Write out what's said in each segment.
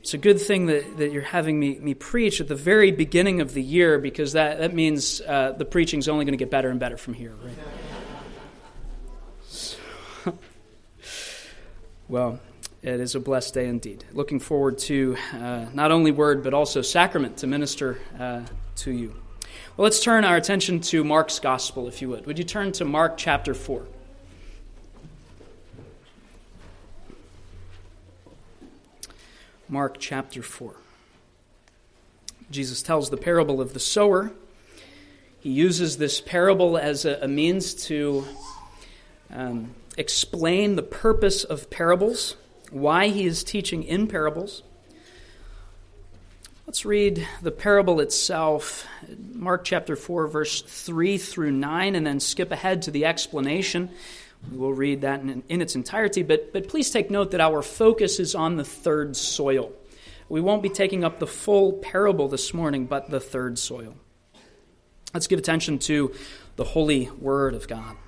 It's a good thing that you're having me preach at the very beginning of the year, because that means the preaching's only going to get better and better from here, right? So, well, it is a blessed day indeed. Looking forward to not only word, but also sacrament to minister to you. Well, let's turn our attention to Mark's Gospel, if you would. Would you turn to Mark chapter 4? Mark chapter 4. Jesus tells the parable of the sower. He uses this parable as a means to explain the purpose of parables, why he is teaching in parables. Let's read the parable itself, Mark chapter 4, verse 3 through 9, and then skip ahead to the explanation. We'll read that in its entirety, but please take note that our focus is on the third soil. We won't be taking up the full parable this morning, but the third soil. Let's give attention to the holy word of God.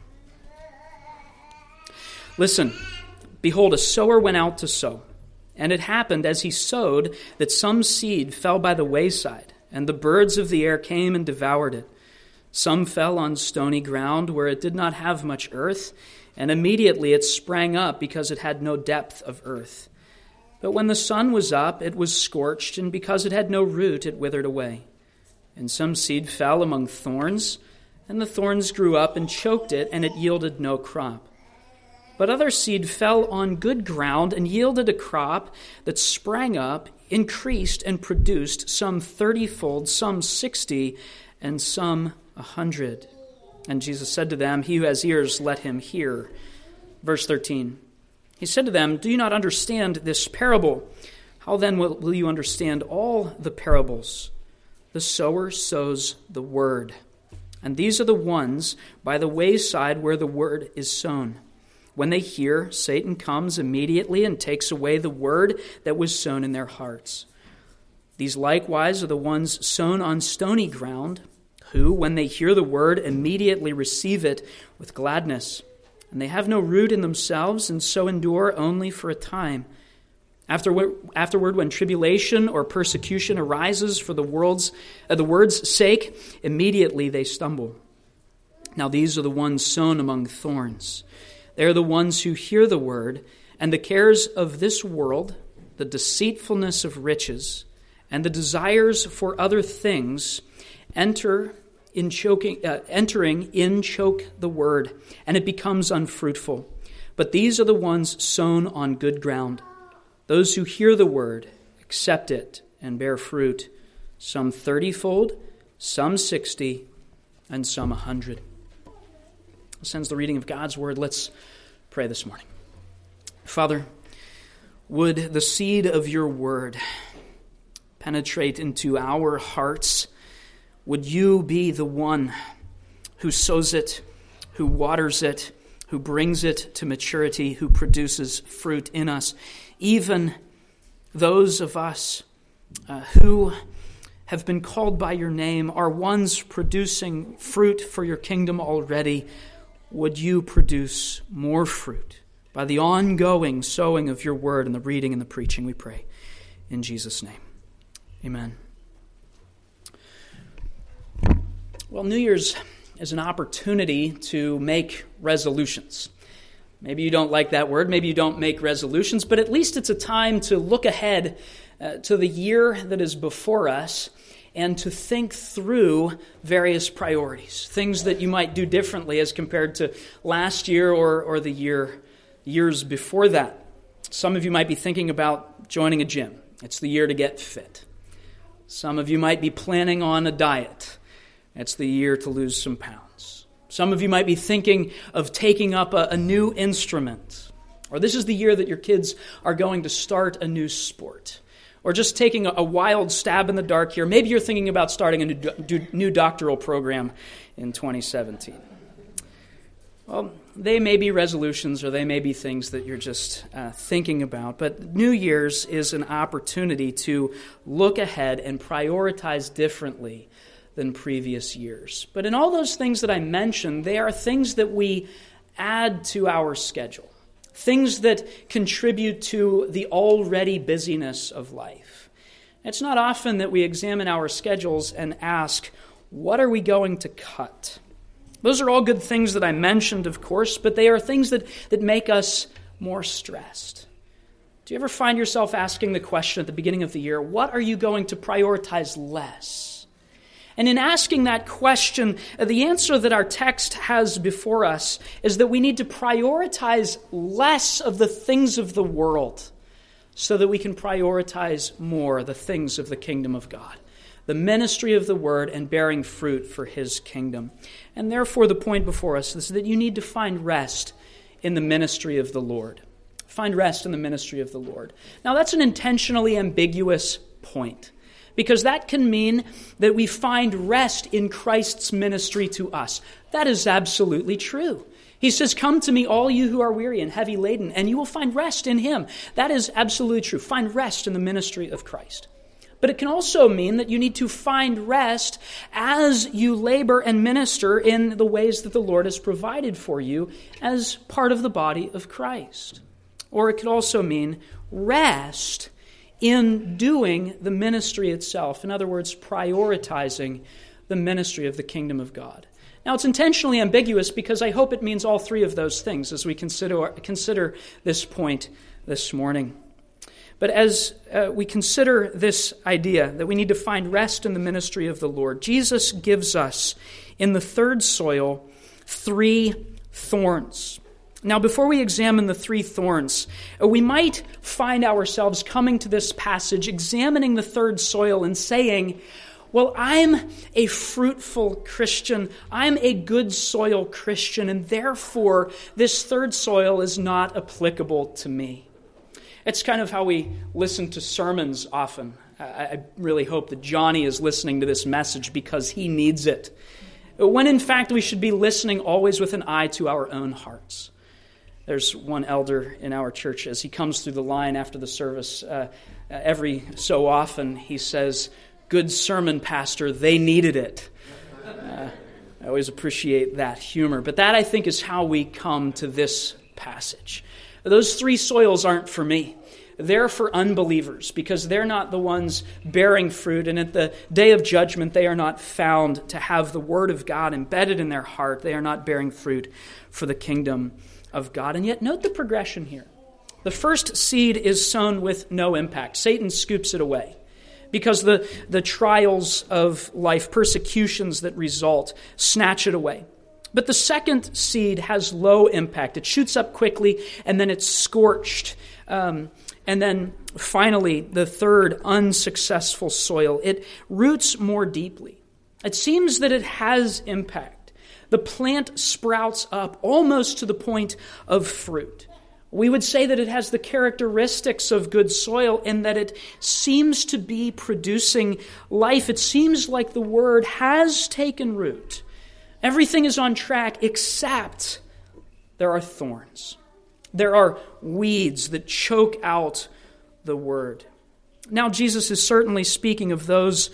Listen, behold, a sower went out to sow. And it happened as he sowed that some seed fell by the wayside, and the birds of the air came and devoured it. Some fell on stony ground where it did not have much earth, and immediately it sprang up because it had no depth of earth. But when the sun was up, it was scorched, and because it had no root, it withered away. And some seed fell among thorns, and the thorns grew up and choked it, and it yielded no crop. But other seed fell on good ground and yielded a crop that sprang up, increased, and produced some 30-fold, some 60, and some 100. And Jesus said to them, "He who has ears, let him hear." Verse 13. He said to them, "Do you not understand this parable? How then will you understand all the parables? The sower sows the word. And these are the ones by the wayside where the word is sown. When they hear, Satan comes immediately and takes away the word that was sown in their hearts. These likewise are the ones sown on stony ground, who, when they hear the word, immediately receive it with gladness. And they have no root in themselves, and so endure only for a time. Afterward, when tribulation or persecution arises for the word's sake, immediately they stumble. Now these are the ones sown among thorns. They are the ones who hear the word, and the cares of this world, the deceitfulness of riches, and the desires for other things entering in choke the word, and it becomes unfruitful. But these are the ones sown on good ground. Those who hear the word, accept it, and bear fruit, some 30-fold, some 60, and some 100. This ends the reading of God's word. Let's pray this morning. Father, would the seed of your word penetrate into our hearts? Would you be the one who sows it, who waters it, who brings it to maturity, who produces fruit in us? Even those of us who have been called by your name are ones producing fruit for your kingdom already. Would you produce more fruit by the ongoing sowing of your word and the reading and the preaching, we pray. In Jesus' name, amen. Well, New Year's is an opportunity to make resolutions. Maybe you don't like that word, maybe you don't make resolutions, but at least it's a time to look ahead to the year that is before us and to think through various priorities, things that you might do differently as compared to last year or the years before that. Some of you might be thinking about joining a gym. It's the year to get fit. Some of you might be planning on a diet. It's the year to lose some pounds. Some of you might be thinking of taking up a new instrument. Or this is the year that your kids are going to start a new sport. Or just taking a wild stab in the dark here. Maybe you're thinking about starting a new doctoral program in 2017. Well, they may be resolutions or they may be things that you're just thinking about. But New Year's is an opportunity to look ahead and prioritize differently than previous years. But in all those things that I mentioned, they are things that we add to our schedule. things that contribute to the already busyness of life. It's not often that we examine our schedules and ask, what are we going to cut? Those are all good things that I mentioned, of course, but they are things that make us more stressed. Do you ever find yourself asking the question at the beginning of the year, what are you going to prioritize less? And in asking that question, the answer that our text has before us is that we need to prioritize less of the things of the world so that we can prioritize more the things of the kingdom of God, the ministry of the word and bearing fruit for his kingdom. And therefore, the point before us is that you need to find rest in the ministry of the Lord. Find rest in the ministry of the Lord. Now, that's an intentionally ambiguous point, because that can mean that we find rest in Christ's ministry to us. That is absolutely true. He says, come to me, all you who are weary and heavy laden, and you will find rest in him. That is absolutely true. Find rest in the ministry of Christ. But it can also mean that you need to find rest as you labor and minister in the ways that the Lord has provided for you as part of the body of Christ. Or it could also mean rest in doing the ministry itself. In other words, prioritizing the ministry of the kingdom of God. Now, it's intentionally ambiguous because I hope it means all three of those things as we consider this point this morning. But as we consider this idea that we need to find rest in the ministry of the Lord, Jesus gives us in the third soil 3 thorns. Now, before we examine the 3 thorns, we might find ourselves coming to this passage, examining the third soil and saying, well, I'm a fruitful Christian. I'm a good soil Christian, and therefore this third soil is not applicable to me. It's kind of how we listen to sermons often. I really hope that Johnny is listening to this message because he needs it. When in fact we should be listening always with an eye to our own hearts. There's one elder in our church, as he comes through the line after the service, every so often he says, "Good sermon, Pastor, they needed it." I always appreciate that humor. But that, I think, is how we come to this passage. Those 3 soils aren't for me. They're for unbelievers because they're not the ones bearing fruit. And at the day of judgment, they are not found to have the word of God embedded in their heart. They are not bearing fruit for the kingdom of God. And yet, note the progression here. The first seed is sown with no impact. Satan scoops it away because the trials of life, persecutions that result, snatch it away. But the second seed has low impact. It shoots up quickly, and then it's scorched. And then finally, the third unsuccessful soil, it roots more deeply. It seems that it has impact. The plant sprouts up almost to the point of fruit. We would say that it has the characteristics of good soil in that it seems to be producing life. It seems like the word has taken root. Everything is on track except there are thorns. There are weeds that choke out the word. Now, Jesus is certainly speaking of those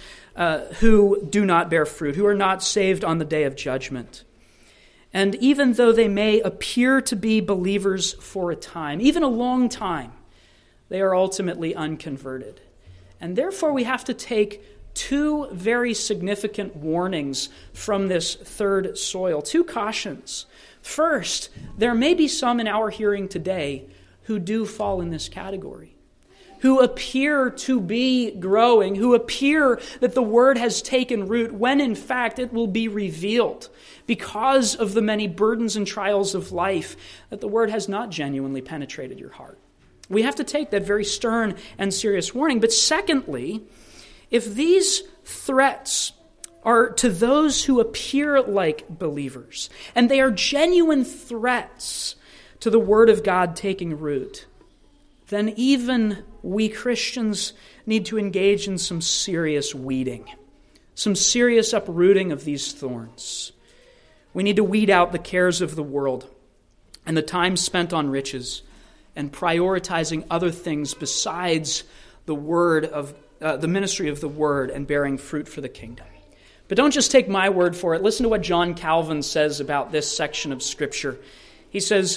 who do not bear fruit, who are not saved on the day of judgment. And even though they may appear to be believers for a time, even a long time, they are ultimately unconverted. And therefore we have to take 2 very significant warnings from this third soil, 2 cautions. First, there may be some in our hearing today who do fall in this category, who appear to be growing, who appear that the word has taken root, when in fact it will be revealed because of the many burdens and trials of life that the word has not genuinely penetrated your heart. We have to take that very stern and serious warning. But secondly, if these threats are to those who appear like believers, and they are genuine threats to the word of God taking root, then even we Christians need to engage in some serious weeding, some serious uprooting of these thorns. We need to weed out the cares of the world and the time spent on riches and prioritizing other things besides the word of the ministry of the word and bearing fruit for the kingdom. But don't just take my word for it. Listen to what John Calvin says about this section of Scripture. He says,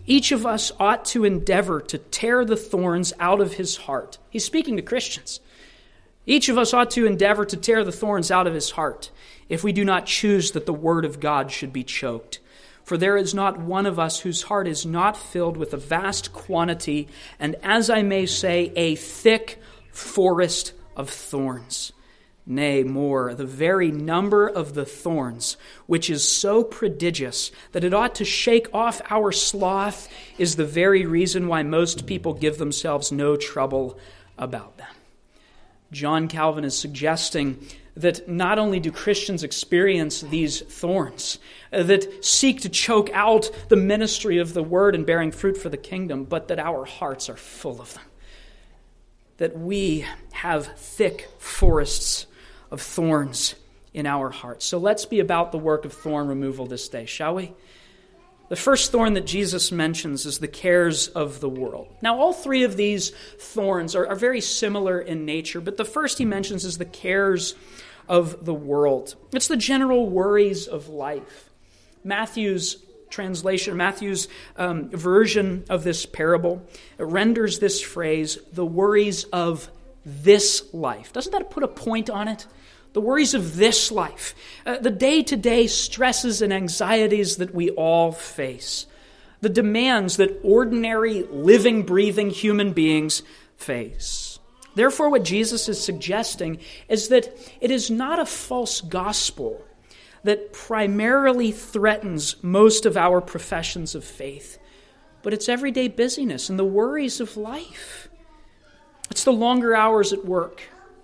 Each of us ought to endeavor to tear the thorns out of his heart. He's speaking to Christians. Each of us ought to endeavor to tear the thorns out of his heart if we do not choose that the word of God should be choked. For there is not one of us whose heart is not filled with a vast quantity, and as I may say, a thick forest of thorns. Nay, more, the very number of the thorns, which is so prodigious that it ought to shake off our sloth, is the very reason why most people give themselves no trouble about them. John Calvin is suggesting that not only do Christians experience these thorns that seek to choke out the ministry of the word and bearing fruit for the kingdom, but that our hearts are full of them. That we have thick forests of thorns in our hearts. So let's be about the work of thorn removal this day, shall we? The first thorn that Jesus mentions is the cares of the world. Now, all three of these thorns are very similar in nature, but the first he mentions is the cares of the world. It's the general worries of life. Matthew's translation, Matthew's version of this parable renders this phrase, the worries of this life. Doesn't that put a point on it? The worries of this life, the day-to-day stresses and anxieties that we all face, the demands that ordinary, living, breathing human beings face. Therefore, what Jesus is suggesting is that it is not a false gospel that primarily threatens most of our professions of faith, but it's everyday busyness and the worries of life. It's the longer hours at work.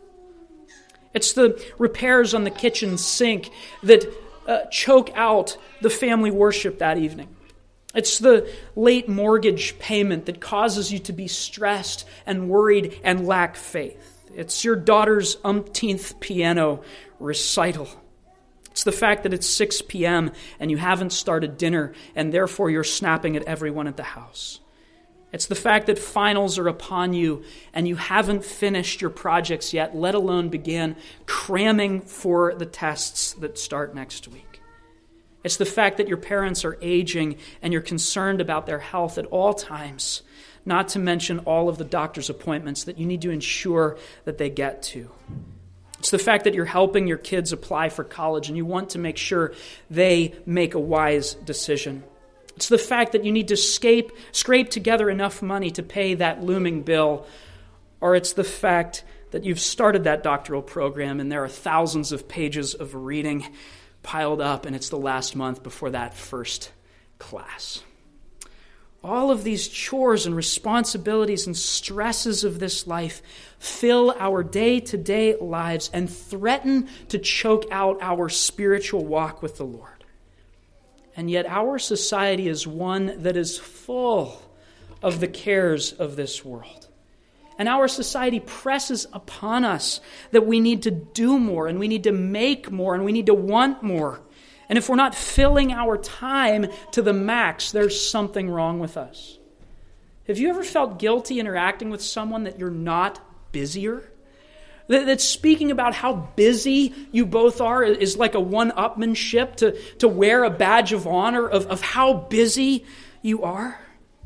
It's the repairs on the kitchen sink that choke out the family worship that evening. It's the late mortgage payment that causes you to be stressed and worried and lack faith. It's your daughter's umpteenth piano recital. It's the fact that it's 6 p.m. and you haven't started dinner and therefore you're snapping at everyone at the house. It's the fact that finals are upon you and you haven't finished your projects yet, let alone begin cramming for the tests that start next week. It's the fact that your parents are aging and you're concerned about their health at all times, not to mention all of the doctor's appointments that you need to ensure that they get to. It's the fact that you're helping your kids apply for college and you want to make sure they make a wise decision. It's the fact that you need to scrape together enough money to pay that looming bill. Or it's the fact that you've started that doctoral program and there are thousands of pages of reading piled up and it's the last month before that first class. All of these chores and responsibilities and stresses of this life fill our day-to-day lives and threaten to choke out our spiritual walk with the Lord. And yet our society is one that is full of the cares of this world. And our society presses upon us that we need to do more and we need to make more and we need to want more. And if we're not filling our time to the max, there's something wrong with us. Have you ever felt guilty interacting with someone that you're not busier? That speaking about how busy you both are is like a one-upmanship to wear a badge of honor of how busy you are?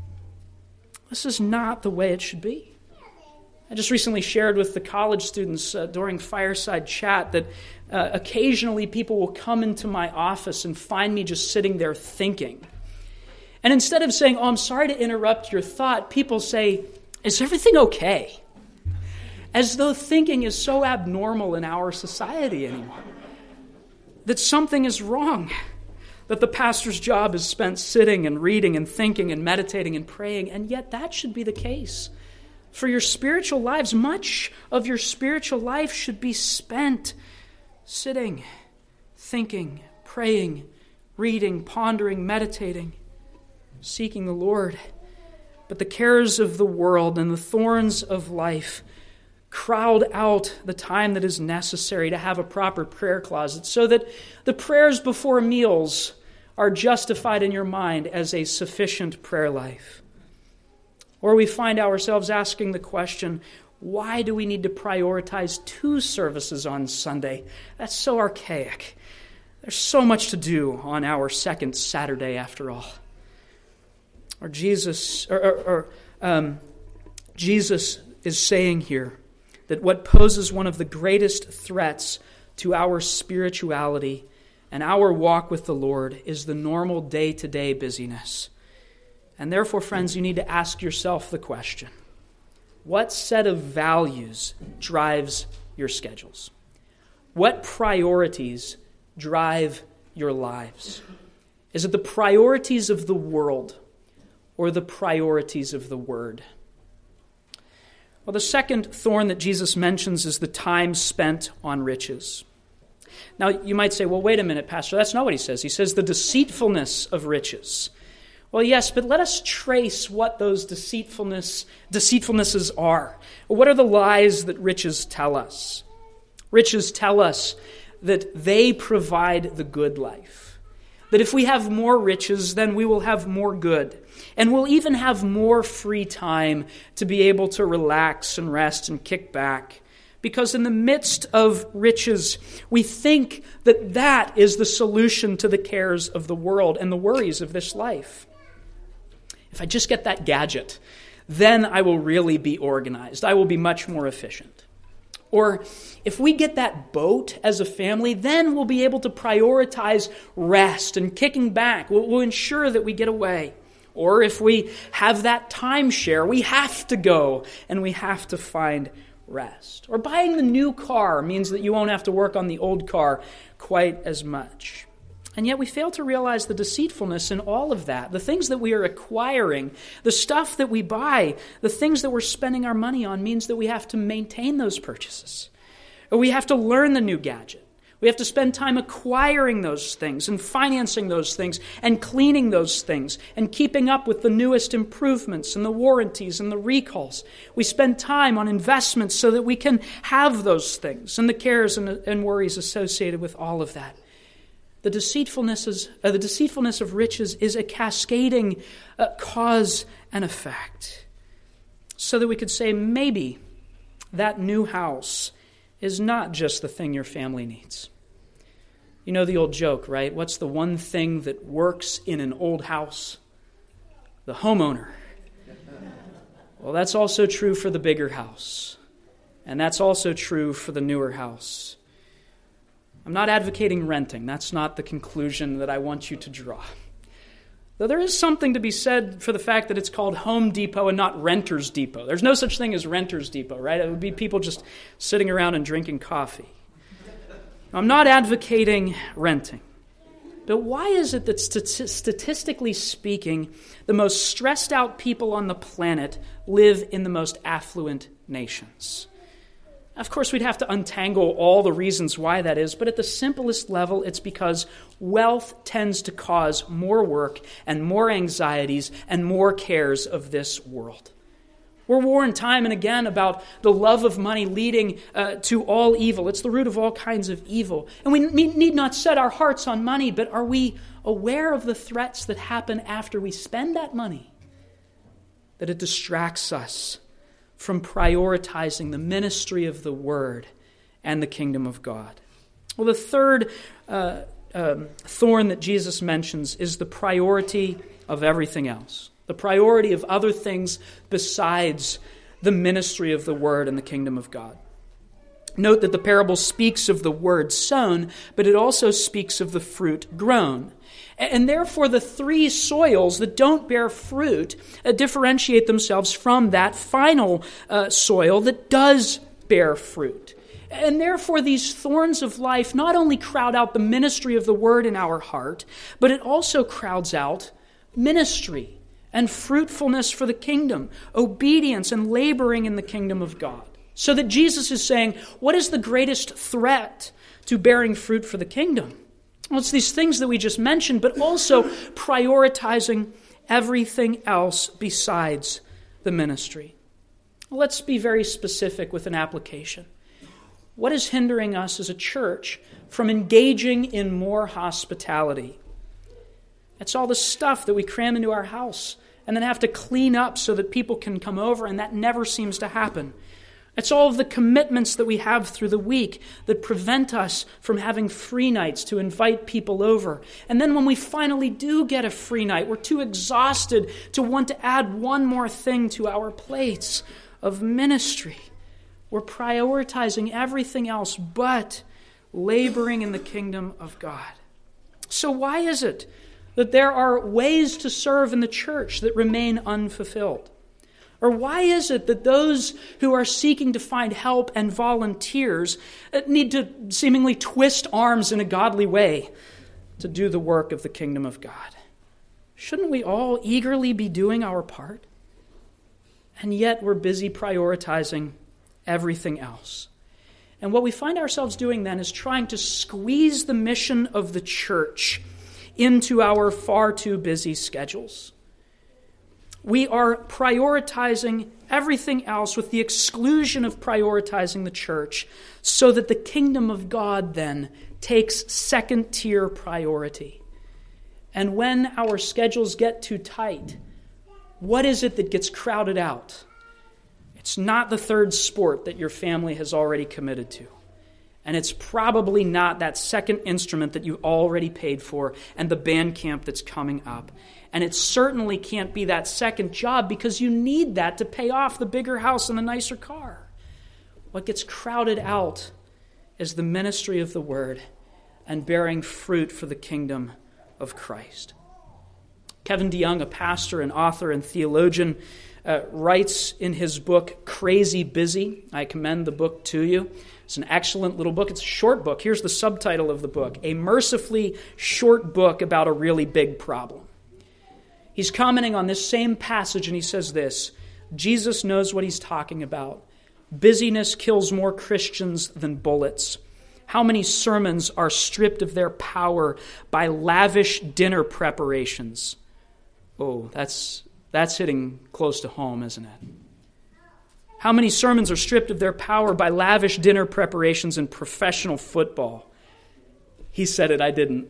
This is not the way it should be. I just recently shared with the college students during Fireside Chat that occasionally people will come into my office and find me just sitting there thinking. And instead of saying, "Oh, I'm sorry to interrupt your thought," people say, "Is everything okay?" As though thinking is so abnormal in our society anymore. That something is wrong. That the pastor's job is spent sitting and reading and thinking and meditating and praying. And yet that should be the case. For your spiritual lives, much of your spiritual life should be spent sitting, thinking, praying, reading, pondering, meditating, seeking the Lord. But the cares of the world and the thorns of life crowd out the time that is necessary to have a proper prayer closet so that the prayers before meals are justified in your mind as a sufficient prayer life. Or we find ourselves asking the question, why do we need to prioritize 2 services on Sunday? That's so archaic. There's so much to do on our second Saturday after all. Jesus is saying here that what poses one of the greatest threats to our spirituality and our walk with the Lord is the normal day-to-day busyness. And therefore, friends, you need to ask yourself the question, what set of values drives your schedules? What priorities drive your lives? Is it the priorities of the world or the priorities of the Word? Well, the second thorn that Jesus mentions is the time spent on riches. Now, you might say, well, wait a minute, Pastor, that's not what he says. He says the deceitfulness of riches. Well, yes, but let us trace what those deceitfulnesses are. What are the lies that riches tell us? Riches tell us that they provide the good life. That if we have more riches, then we will have more good. And we'll even have more free time to be able to relax and rest and kick back. Because in the midst of riches, we think that that is the solution to the cares of the world and the worries of this life. If I just get that gadget, then I will really be organized. I will be much more efficient. Or if we get that boat as a family, then we'll be able to prioritize rest and kicking back. We'll ensure that we get away. Or if we have that timeshare, we have to go and we have to find rest. Or buying the new car means that you won't have to work on the old car quite as much. And yet we fail to realize the deceitfulness in all of that. The things that we are acquiring, the stuff that we buy, the things that we're spending our money on means that we have to maintain those purchases. Or we have to learn the new gadget. We have to spend time acquiring those things and financing those things and cleaning those things and keeping up with the newest improvements and the warranties and the recalls. We spend time on investments so that we can have those things and the cares and worries associated with all of that. The deceitfulness of riches is a cascading cause and effect. So that we could say maybe that new house is not just the thing your family needs. You know the old joke, right? What's the one thing that works in an old house? The homeowner. Well, that's also true for the bigger house. And that's also true for the newer house. I'm not advocating renting. That's not the conclusion that I want you to draw. Though there is something to be said for the fact that it's called Home Depot and not Renter's Depot. There's no such thing as Renter's Depot, right? It would be people just sitting around and drinking coffee. I'm not advocating renting. But why is it that statistically speaking, the most stressed out people on the planet live in the most affluent nations? Of course, we'd have to untangle all the reasons why that is, but at the simplest level, it's because wealth tends to cause more work and more anxieties and more cares of this world. We're warned time and again about the love of money leading to all evil. It's the root of all kinds of evil. And we need not set our hearts on money, but are we aware of the threats that happen after we spend that money? That it distracts us from prioritizing the ministry of the Word and the kingdom of God. Well, the third thorn that Jesus mentions is the priority of everything else. The priority of other things besides the ministry of the Word and the kingdom of God. Note that the parable speaks of the word sown, but it also speaks of the fruit grown. And therefore, the three soils that don't bear fruit differentiate themselves from that final soil that does bear fruit. And therefore, these thorns of life not only crowd out the ministry of the Word in our heart, but it also crowds out ministry and fruitfulness for the kingdom, obedience and laboring in the kingdom of God. So that Jesus is saying, what is the greatest threat to bearing fruit for the kingdom? Well, it's these things that we just mentioned, but also prioritizing everything else besides the ministry. Let's be very specific with an application. What is hindering us as a church from engaging in more hospitality? It's all the stuff that we cram into our house and then have to clean up so that people can come over, and that never seems to happen. It's all of the commitments that we have through the week that prevent us from having free nights to invite people over. And then when we finally do get a free night, we're too exhausted to want to add one more thing to our plates of ministry. We're prioritizing everything else but laboring in the kingdom of God. So why is it that there are ways to serve in the church that remain unfulfilled? Or why is it that those who are seeking to find help and volunteers need to seemingly twist arms in a godly way to do the work of the kingdom of God? Shouldn't we all eagerly be doing our part? And yet we're busy prioritizing everything else. And what we find ourselves doing then is trying to squeeze the mission of the church into our far too busy schedules. We are prioritizing everything else with the exclusion of prioritizing the church, so that the kingdom of God then takes second-tier priority. And when our schedules get too tight, what is it that gets crowded out? It's not the third sport that your family has already committed to. And it's probably not that second instrument that you already paid for and the band camp that's coming up. And it certainly can't be that second job, because you need that to pay off the bigger house and the nicer car. What gets crowded out is the ministry of the word and bearing fruit for the kingdom of Christ. Kevin DeYoung, a pastor and author and theologian, writes in his book, Crazy Busy. I commend the book to you. It's an excellent little book. It's a short book. Here's the subtitle of the book: A Mercifully Short Book About a Really Big Problem. He's commenting on this same passage, and he says this: Jesus knows what he's talking about. Busyness kills more Christians than bullets. How many sermons are stripped of their power by lavish dinner preparations? Oh, that's hitting close to home, isn't it? How many sermons are stripped of their power by lavish dinner preparations in professional football? He said it, I didn't.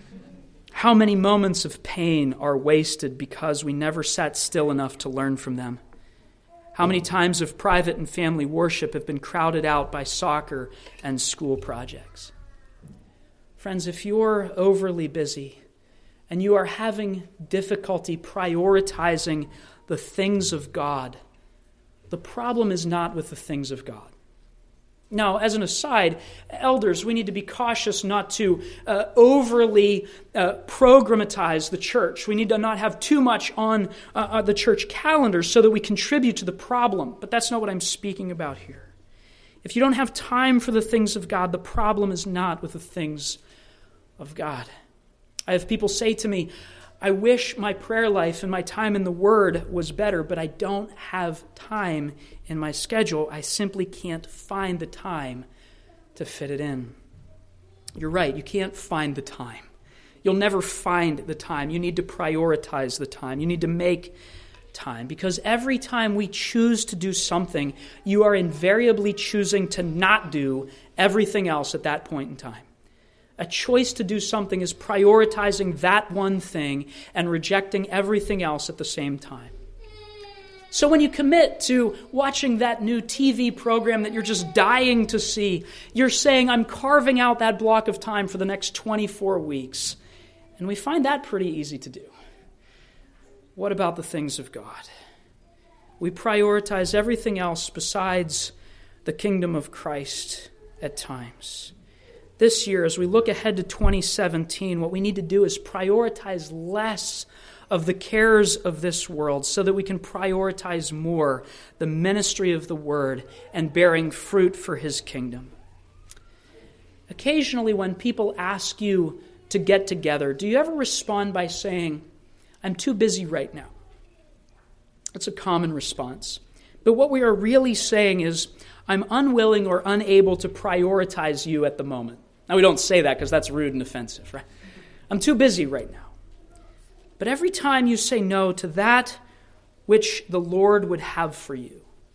How many moments of pain are wasted because we never sat still enough to learn from them? How many times of private and family worship have been crowded out by soccer and school projects? Friends, if you're overly busy and you are having difficulty prioritizing the things of God, the problem is not with the things of God. Now, as an aside, elders, we need to be cautious not to overly programatize the church. We need to not have too much on the church calendar so that we contribute to the problem. But that's not what I'm speaking about here. If you don't have time for the things of God, the problem is not with the things of God. I have people say to me, I wish my prayer life and my time in the Word was better, but I don't have time in my schedule. I simply can't find the time to fit it in. You're right, you can't find the time. You'll never find the time. You need to prioritize the time. You need to make time, because every time we choose to do something, you are invariably choosing to not do everything else at that point in time. A choice to do something is prioritizing that one thing and rejecting everything else at the same time. So when you commit to watching that new TV program that you're just dying to see, you're saying, I'm carving out that block of time for the next 24 weeks. And we find that pretty easy to do. What about the things of God? We prioritize everything else besides the kingdom of Christ at times. This year, as we look ahead to 2017, what we need to do is prioritize less of the cares of this world so that we can prioritize more the ministry of the Word and bearing fruit for His kingdom. Occasionally, when people ask you to get together, do you ever respond by saying, I'm too busy right now? That's a common response. But what we are really saying is, I'm unwilling or unable to prioritize you at the moment. Now, we don't say that because that's rude and offensive, right? I'm too busy right now. But every time you say no to that which the Lord would have for you,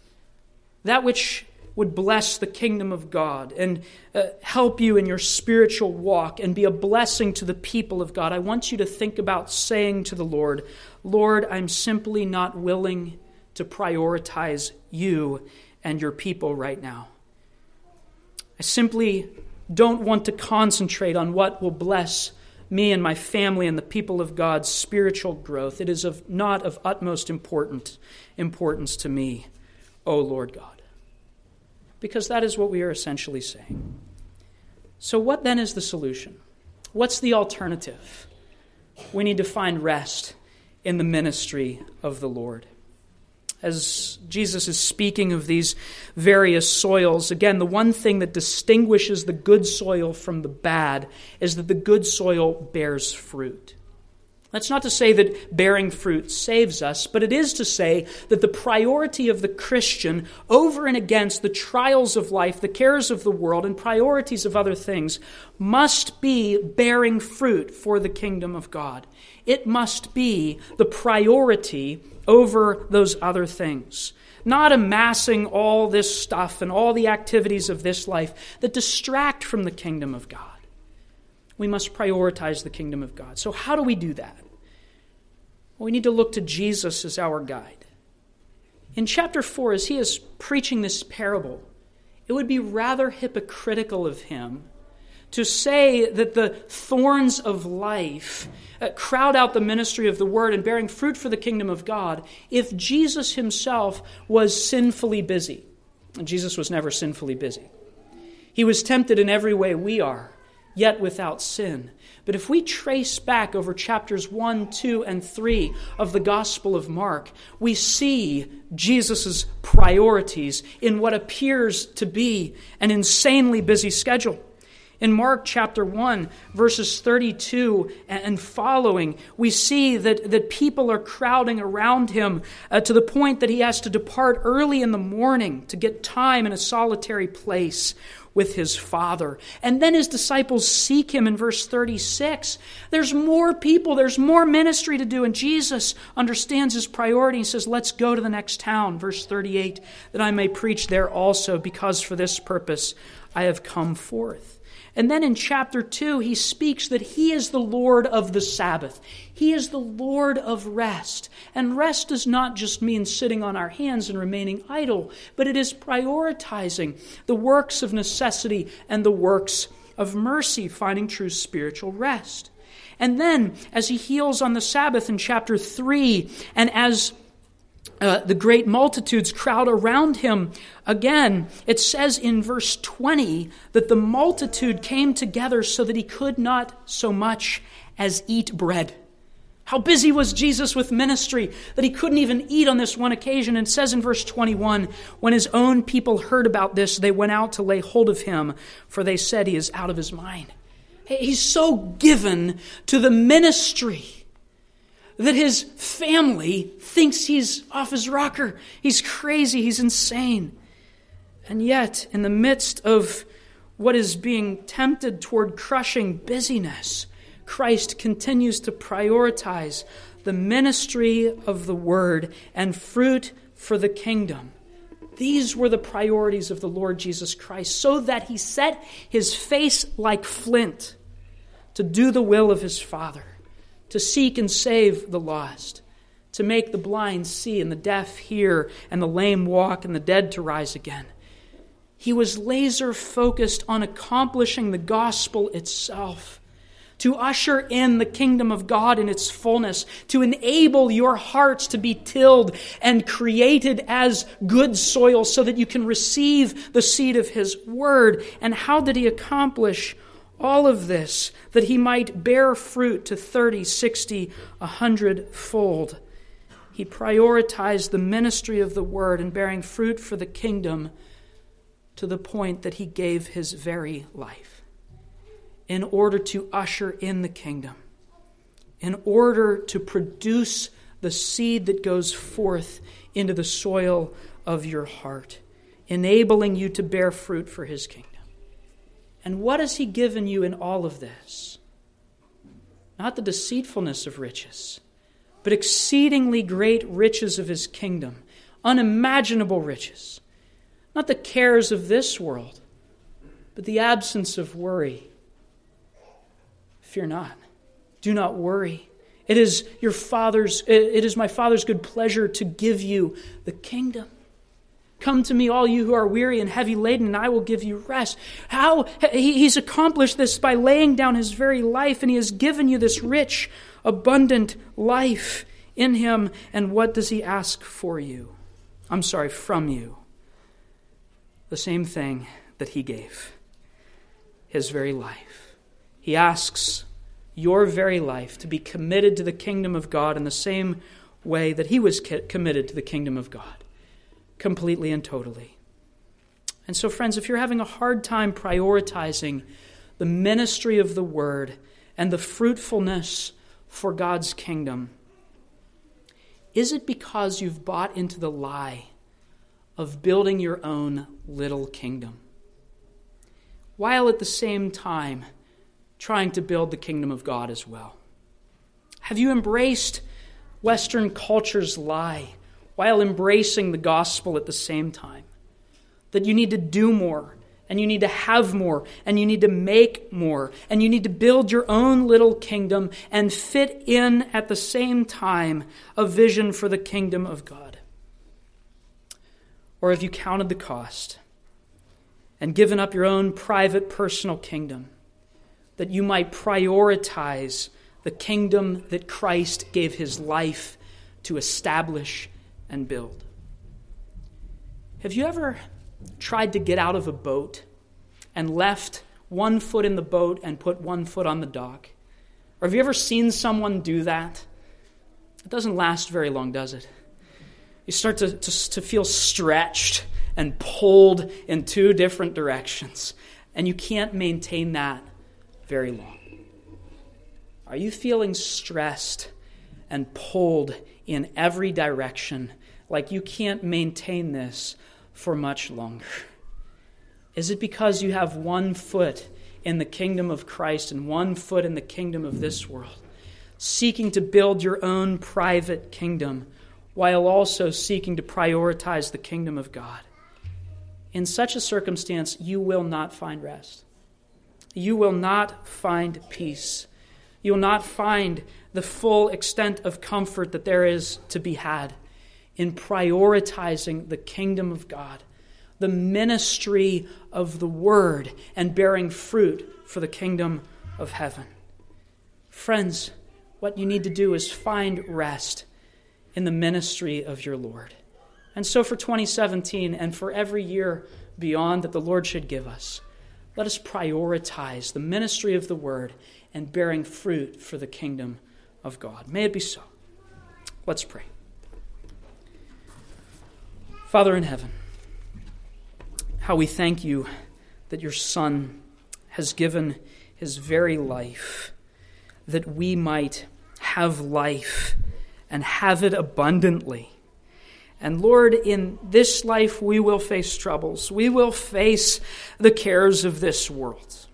that which would bless the kingdom of God and help you in your spiritual walk and be a blessing to the people of God, I want you to think about saying to the Lord, Lord, I'm simply not willing to prioritize you and your people right now. I simply don't want to concentrate on what will bless me and my family and the people of God's spiritual growth. It is not of utmost importance to me, O Lord God. Because that is what we are essentially saying. So what then is the solution? What's the alternative? We need to find rest in the ministry of the Lord. As Jesus is speaking of these various soils, again, the one thing that distinguishes the good soil from the bad is that the good soil bears fruit. That's not to say that bearing fruit saves us, but it is to say that the priority of the Christian over and against the trials of life, the cares of the world, and priorities of other things must be bearing fruit for the kingdom of God. It must be the priority over those other things. Not amassing all this stuff and all the activities of this life that distract from the kingdom of God. We must prioritize the kingdom of God. So how do we do that? Well, we need to look to Jesus as our guide. In chapter 4, as he is preaching this parable, it would be rather hypocritical of him to say that the thorns of life crowd out the ministry of the word and bearing fruit for the kingdom of God if Jesus himself was sinfully busy. And Jesus was never sinfully busy. He was tempted in every way we are, yet without sin. But if we trace back over chapters 1, 2, and 3 of the Gospel of Mark, we see Jesus' priorities in what appears to be an insanely busy schedule. In Mark chapter 1, verses 32 and following, we see that people are crowding around him to the point that he has to depart early in the morning to get time in a solitary place with his Father. And then his disciples seek him in verse 36. There's more people, there's more ministry to do, and Jesus understands his priority. He says, let's go to the next town, verse 38, that I may preach there also, because for this purpose I have come forth. And then in chapter 2, he speaks that he is the Lord of the Sabbath. He is the Lord of rest. And rest does not just mean sitting on our hands and remaining idle, but it is prioritizing the works of necessity and the works of mercy, finding true spiritual rest. And then, as he heals on the Sabbath in chapter 3, and as the great multitudes crowd around him, again, it says in verse 20 that the multitude came together so that he could not so much as eat bread. How busy was Jesus with ministry that he couldn't even eat on this one occasion. And it says in verse 21, when his own people heard about this, they went out to lay hold of him, for they said he is out of his mind. He's so given to the ministry that his family thinks he's off his rocker. He's crazy. He's insane. And yet, in the midst of what is being tempted toward crushing busyness, Christ continues to prioritize the ministry of the word and fruit for the kingdom. These were the priorities of the Lord Jesus Christ, so that he set his face like flint to do the will of his Father, to seek and save the lost, to make the blind see and the deaf hear and the lame walk and the dead to rise again. He was laser focused on accomplishing the gospel itself, to usher in the kingdom of God in its fullness, to enable your hearts to be tilled and created as good soil so that you can receive the seed of his word. And how did he accomplish all of this? That he might bear fruit to 30, 60, 100-fold. He prioritized the ministry of the word and bearing fruit for the kingdom to the point that he gave his very life in order to usher in the kingdom, in order to produce the seed that goes forth into the soil of your heart, enabling you to bear fruit for his kingdom. And what has he given you in all of this? Not the deceitfulness of riches, but exceedingly great riches of his kingdom, unimaginable riches. Not the cares of this world, but the absence of worry. Fear not. Do not worry. It is my Father's good pleasure to give you the kingdom. Come to me, all you who are weary and heavy laden, and I will give you rest. How? He's accomplished this by laying down his very life, and he has given you this rich, abundant life in him. And what does he ask for you? From you. The same thing that he gave. His very life. He asks your very life to be committed to the kingdom of God in the same way that he was committed to the kingdom of God. Completely and totally. And so, friends, if you're having a hard time prioritizing the ministry of the word and the fruitfulness for God's kingdom, is it because you've bought into the lie of building your own little kingdom, while at the same time trying to build the kingdom of God as well? Have you embraced Western culture's lie while embracing the gospel at the same time? That you need to do more, and you need to have more, and you need to make more, and you need to build your own little kingdom and fit in at the same time a vision for the kingdom of God? Or have you counted the cost and given up your own private personal kingdom that you might prioritize the kingdom that Christ gave his life to establish and build? Have you ever tried to get out of a boat and left one foot in the boat and put one foot on the dock? Or have you ever seen someone do that? It doesn't last very long, does it? You start to feel stretched and pulled in two different directions, and you can't maintain that very long. Are you feeling stressed and pulled in every direction, like you can't maintain this for much longer? Is it because you have one foot in the kingdom of Christ and one foot in the kingdom of this world, seeking to build your own private kingdom while also seeking to prioritize the kingdom of God? In such a circumstance, you will not find rest. You will not find peace. You will not find the full extent of comfort that there is to be had in prioritizing the kingdom of God, the ministry of the word, and bearing fruit for the kingdom of heaven. Friends, what you need to do is find rest in the ministry of your Lord. And so for 2017 and for every year beyond that the Lord should give us, let us prioritize the ministry of the word and bearing fruit for the kingdom of God. May it be so. Let's pray. Father in heaven, how we thank you that your Son has given his very life that we might have life and have it abundantly. And Lord, in this life we will face troubles. We will face the cares of this world.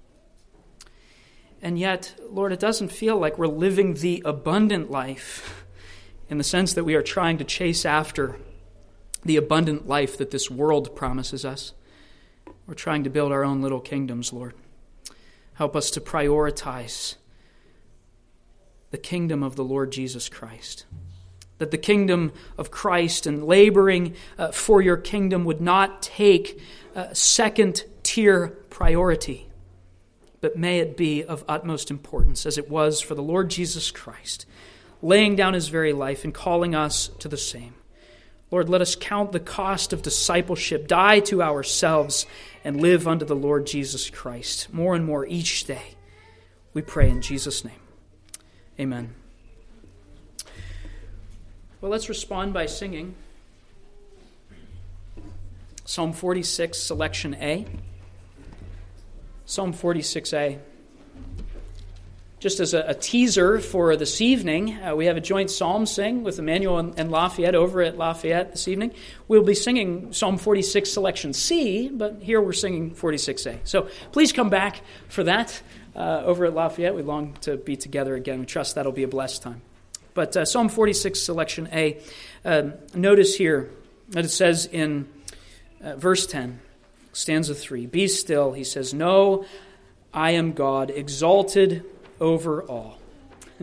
And yet, Lord, it doesn't feel like we're living the abundant life in the sense that we are trying to chase after the abundant life that this world promises us. We're trying to build our own little kingdoms, Lord. Help us to prioritize the kingdom of the Lord Jesus Christ. That the kingdom of Christ and laboring for your kingdom would not take second-tier priority, but may it be of utmost importance, as it was for the Lord Jesus Christ, laying down his very life and calling us to the same. Lord, let us count the cost of discipleship, die to ourselves, and live unto the Lord Jesus Christ more and more each day. We pray in Jesus' name. Amen. Well, let's respond by singing Psalm 46, selection A. Psalm 46A. Just as a teaser for this evening, we have a joint psalm sing with Emmanuel and Lafayette over at Lafayette this evening. We'll be singing Psalm 46, selection C, but here we're singing 46A. So please come back for that over at Lafayette. We long to be together again. We trust that'll be a blessed time. But Psalm 46, selection A, notice here that it says in verse 10, stanza 3, "Be still," he says, "know I am God, exalted over all."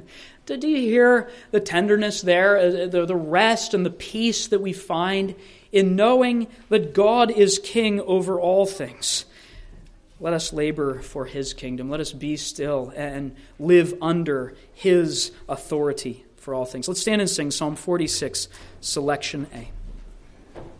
Do you hear the tenderness there, the rest and the peace that we find in knowing that God is king over all things. Let us labor for his kingdom. Let us be still and live under his authority for all things. Let's stand and sing Psalm 46, Selection A.